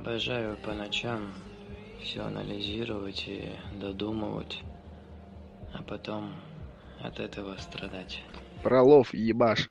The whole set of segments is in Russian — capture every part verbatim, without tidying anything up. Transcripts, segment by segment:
Обожаю по ночам все анализировать и додумывать, а потом от этого страдать. Фролов, ебаш.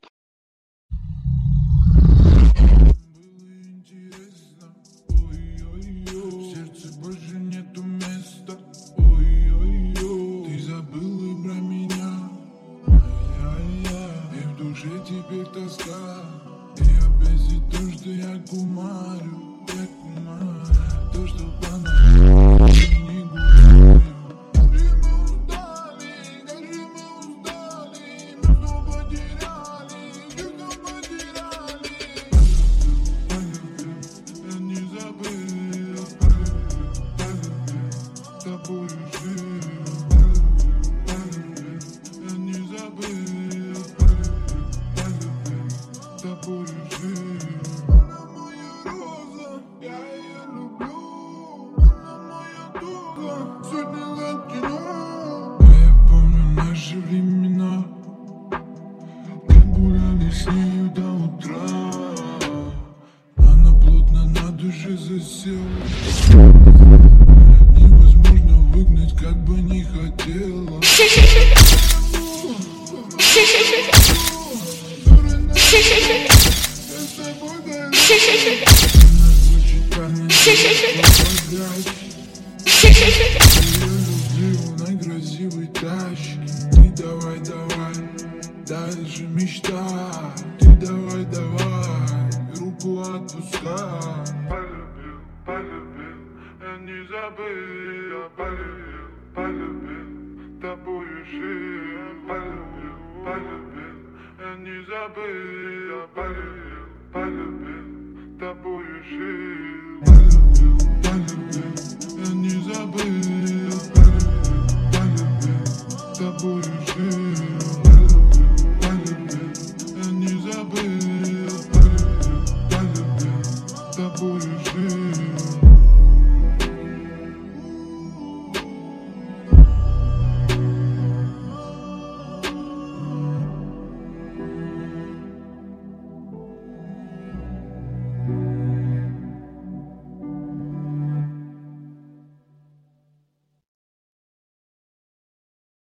Теперь тоска, и опять и то, что я кумарю, я кумарю, то, что понравилось, не гуляю. Как же мы устали, как же мы устали, мы все потеряли, все потеряли. Я не забыл, с тобой жил, я не забыл. Она моя роза, я ее люблю. Она моя дура, сегодня за кино. Я помню наши времена, как гуляли с нею до утра. Она плотно на душе засела, невозможно выгнать, как бы не хотела. Красивый тащи, ты давай, давай, дальше мечтай, ты давай, давай, руку отпускай.